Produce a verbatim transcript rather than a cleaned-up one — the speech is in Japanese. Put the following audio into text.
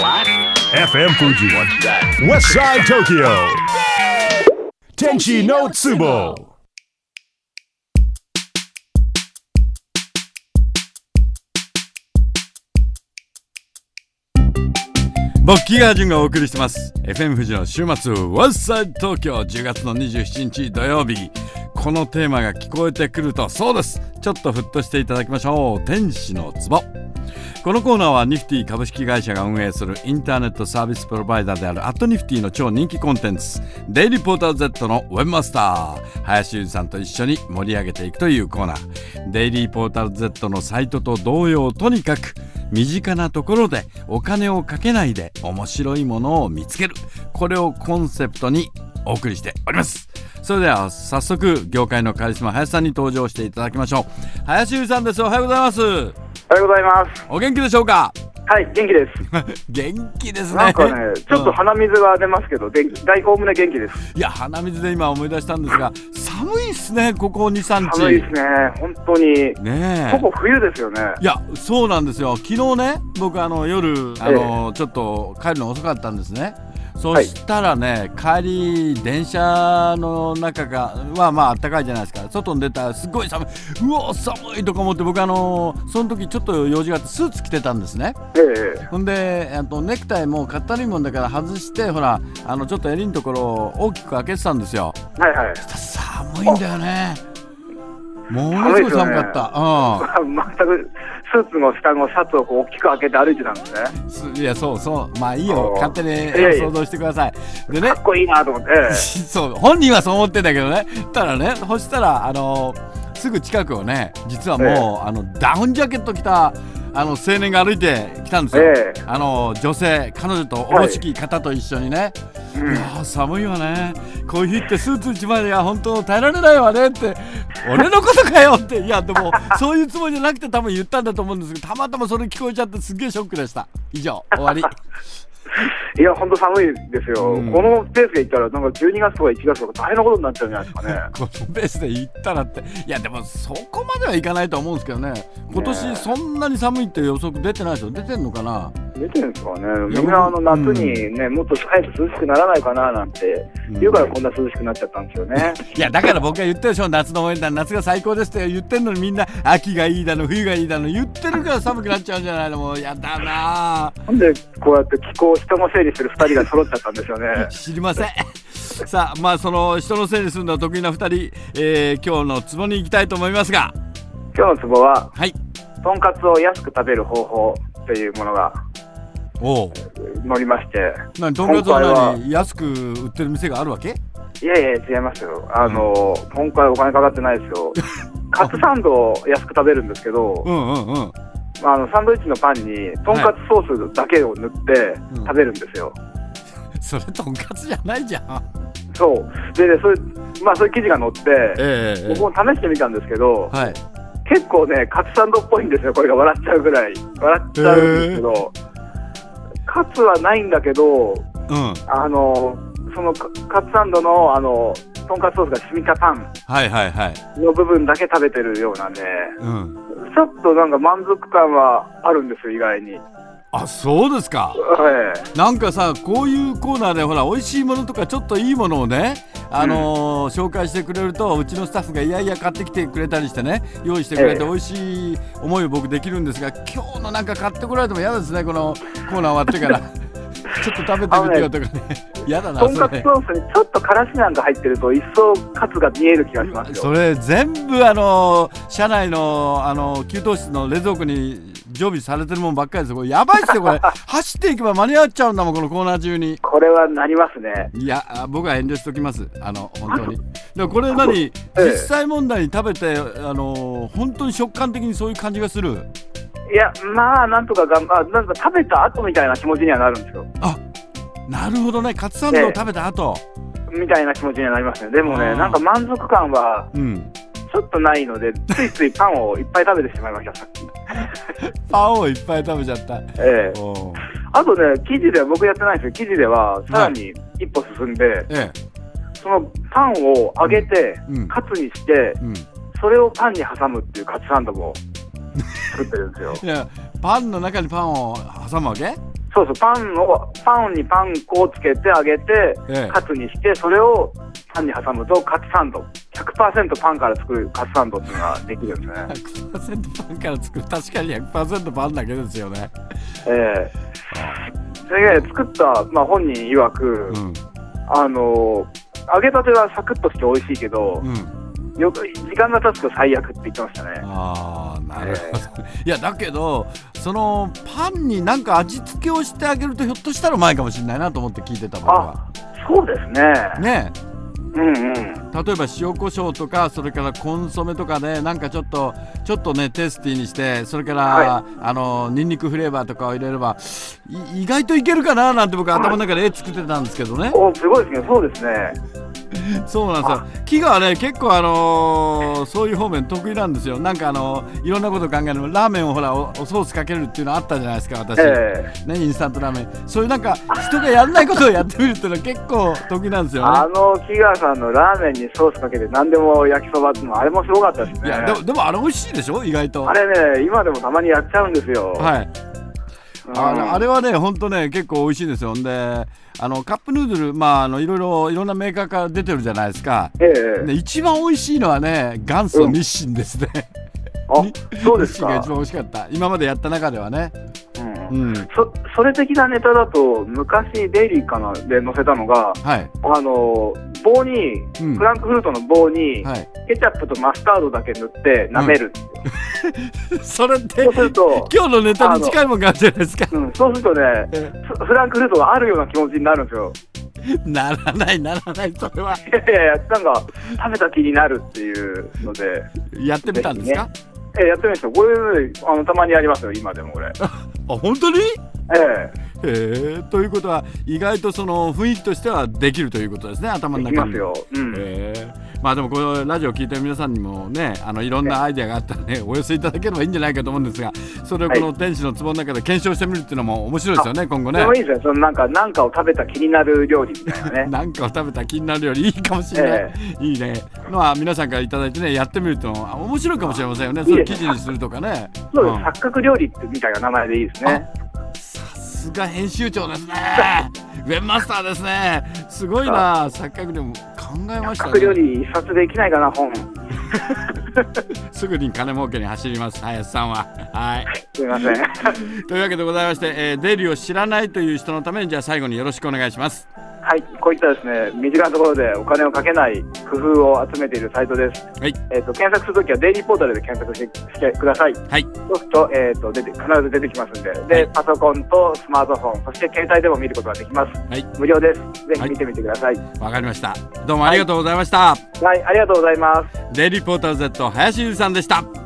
エフエム Fuji West Side Tokyo Tenchi no Tsubo。 僕木川淳がお送りしてます エフエム 富士の週末 West Side Tokyo じゅうがつのにじゅうしちにち土曜日。このテーマが聞こえてくるとそうです、ちょっとふっとしていただきましょう。天使の壺。このコーナーはニフティ株式会社が運営するインターネットサービスプロバイダーであるアットニフティの超人気コンテンツデイリーポータル Z のウェブマスター林裕二さんと一緒に盛り上げていくというコーナー。デイリーポータル Z のサイトと同様、とにかく身近なところでお金をかけないで面白いものを見つける、これをコンセプトにお送りしております。それでは早速業界のカリスマ林さんに登場していただきましょう。林裕二さんです。おはようございます。 おはようございます。 お元気でしょうか？ はい、元気です元気ですね。 なんかね、ちょっと鼻水が出ますけど、で大おおむね元気です。 いや、鼻水で今思い出したんですが、寒いっすね、ここ にさんにち。 寒いですね、本当にね。ここ冬ですよね。 いや、そうなんですよ。昨日ね、僕あの夜あの、ええ、ちょっと帰るの遅かったんですね。そしたらね、はい、帰り電車の中がはまあ暖かいじゃないですか。外に出たらすごい寒い、うわ寒いとか思って、僕あのその時ちょっと用事があってスーツ着てたんですね。ええ、ほんであとネクタイもかったるいもんだから外して、ほらあのちょっと襟のところを大きく開けてたんですよ。はいはい。寒いんだよね。ものすごい寒かった。 うん、全くスーツの下のシャツをこう大きく開けて歩いてたんですね。 いや、そうそう、まあいいよ、勝手に想像してください。でね、 かっこいいなと思ってそう、本人はそう思ってんだけどね。ただね、そしたらあのすぐ近くをね、実はもう、ええ、あのダウンジャケット着たあの青年が歩いてきたんですよ。ええ、あの女性、彼女とおぼしき方と一緒にね、はい、いや寒いわね、こういう日ってスーツ一枚では本当耐えられないわねって、俺のことかよって、いやでもそういうつもりじゃなくて多分言ったんだと思うんですけど、たまたまそれ聞こえちゃってすっげえショックでした。以上、終わりいや、本当寒いですよ、うん、このペースでいったらなんかじゅうにがつとかいちがつとか大変なことになっちゃうんじゃないですかねこのペースでいったらって、いやでもそこまではいかないと思うんですけどね。今年そんなに寒いって予測出てないでしょ。出てんのかな。 出てるんですかね。みんなあの夏にね、うん、もっと早く涼しくならないかななんて言うから、こんな涼しくなっちゃったんですよね。 いや、だから僕が言ってるでしょ、夏の応援団、夏が最高ですって言ってるのに、みんな秋がいいだの冬がいいだの言ってるから寒くなっちゃうんじゃないの。もうやだな。 なんでこうやって気候人の整理するふたりが揃っちゃったんですよね知りませんさあ、まあその人の整理するのは得意なふたり、えー、今日のツボに行きたいと思いますが、 今日のツボは、 はい、 とんかつを安く食べる方法というものがお載りまして。 何、とんかつは何、安く売ってる店があるわけ？ いやいや違いますよ。あの、うん、今回お金かかってないですよカツサンドを安く食べるんですけど、うんうんうん、あのサンドイッチのパンにとんかつソースだけを塗って食べるんですよ、はいうん、それとんかつじゃないじゃん。 そうで、ね、それまあそういう記事が載って、えー、僕も試してみたんですけど、はい、結構ねカツサンドっぽいんですよ。これが笑っちゃうぐらい笑っちゃうんですけど、えー、カツはないんだけど、うん、あのそのカツサンドのあのとんかつソースが染みたパンの部分だけ食べてるようなね、うん、ちょっとなんか満足感はあるんですよ、意外に。 あ、そうですか、はい、なんかさ、こういうコーナーでほら美味しいものとかちょっといいものをね、あのーうん、紹介してくれると、うちのスタッフがいやいや買ってきてくれたりしてね、用意してくれて美味しい思いを僕できるんですが、今日のなんか買ってこられても嫌ですね、このコーナー終わってからちょっと食べてみてよとかね嫌だな。 とんかつソースにちょっとからしなんか入ってると一層カツが見える気がしますよ。 それ全部あの社内のあの給湯室の冷蔵庫に常備されてるもんばっかりですよ。これやばいっすよこれ走っていけば間に合っちゃうんだもん、このコーナー中に。 これはなりますね。 いや、僕は遠慮しておきます、あの本当に。でもこれ何、ええ、実際問題に食べてあの本当に食感的にそういう感じがする。 いや、まあなんとかがんばなんか食べた後みたいな気持ちにはなるんですよ。 あ、なるほどね、カツサンドを食べた後、 ね、みたいな気持ちにはなりますね。でもね、なんか満足感はちょっとないので、うん、ついついパンをいっぱい食べてしまいましたさっきパンをいっぱい食べちゃった、ええ、 あとね、記事では僕やってないんですけど、記事ではさらに一歩進んで、はい、ええ、そのパンを揚げて、うん、カツにして、うん、それをパンに挟むっていうカツサンドも作ってるんですよいや、パンの中にパンを挟むわけ？ そうそう、パンをパンにパン粉をつけて揚げて、ええ、カツにしてそれをパンに挟むとカツサンド ひゃくパーセント パンから作るカツサンドっていうのができるんですね。 ひゃくパーセント パンから作る、確かに ひゃくパーセント パンだけですよね。 ええー、それで作った、まあ、本人曰く、うん、あの揚げたてはサクッとして美味しいけど、うん、よく時間が経つと最悪って言ってましたね。 ああ、なるほど、えー、いやだけどそのパンになんか味付けをしてあげるとひょっとしたらうまいかもしれないなと思って聞いてた僕は。 あ、そうですね。 ねえ、 うんうん、 例えば塩コショウとかそれからコンソメとかでなんかちょっとちょっとねテイスティーにして、それから、はい、あのニンニクフレーバーとかを入れれば意外といけるかななんて僕は頭の中で絵作ってたんですけどね。 お、すごいですね。そうですね。 そうなんですよ。木がね結構あのー、そういう方面得意なんですよ。なんかあのー、いろんなこと考えるの、ラーメンをほら お, おソースかけるっていうのあったじゃないですか私、えー、ね、インスタントラーメン、そういうなんか人がやらないことをやってみるっていうのは結構得意なんですよね。 あの木川さんのラーメンにソースかけて何でも焼きそばっていうのはあれもすごかったですね。 いやでも、でもあれ美味しいでしょ意外と。 あれね今でもたまにやっちゃうんですよ。 はい、うん、あ, れあれはね本当ね結構美味しいですよ。であのカップヌードル、まあ、あのいろいろいろんなメーカーから出てるじゃないですか、ええ、で一番美味しいのはね元祖日清ですね、 うん、あ、そうですか。 日清が一番美味しかった今までやった中ではね、 うんうん、そ, それ的なネタだと昔デイリーかなで載せたのが、はい、あの棒に、うん、フランクフルトの棒に、はい、ケチャップとマスタードだけ塗って舐めるっていう、 うん、それってそうすると今日のネタに近いもんがあるじゃないですか、 うん、そうするとねフランクフルトがあるような気持ちになるんですよ。 ならないならないそれは。 いやいやいや、なんか食べた気になるっていうのでやってみたんですか？ えー、やってみました。これ、ね、あのたまにやりますよ今でもこれ。 あ、本当に？ えええー、ということは意外とその雰囲気としてはできるということですね、頭の中に。 できますよ、うん、 えー、まあでもこのラジオを聞いてる皆さんにもね、あのいろんなアイデアがあったらねお寄せいただければいいんじゃないかと思うんですが、それをこの天使の壺の中で検証してみるっていうのも面白いですよね、今後ね。 でもいいですね、そのなんか何かを食べた気になる料理みたいなね。 何かを食べた気になる料理いいかもしれない、えー、いいねのは皆さんからいただいてねやってみると面白いかもしれませんよね。それを記事にするとかね。 そうです、うん、錯覚料理ってみたいな名前でいいですね。 さすが編集長ですね。ウェブマスターですね。すごいな。錯覚でも考えましたね。 錯覚料理一冊できないかな本。 すぐに金儲けに走ります林さんは。はい。 すみません。 というわけでございまして、えー、デイリーを知らないという人のためにじゃあ最後によろしくお願いします。 はい、こういったですね身近なところでお金をかけない工夫を集めているサイトです。はい。えっと検索するときはデイリーポータルで検索してしてください。はい。そうするとえっと出て必ず出てきますんで、で、はい、パソコンとスマートフォンそして携帯でも見ることができます。はい。無料です。ぜひ見てみてください。わ、 はい、かりました。どうもありがとうございました。 はい、はい、ありがとうございます。 デイリーポータル Z 林裕二さんでした。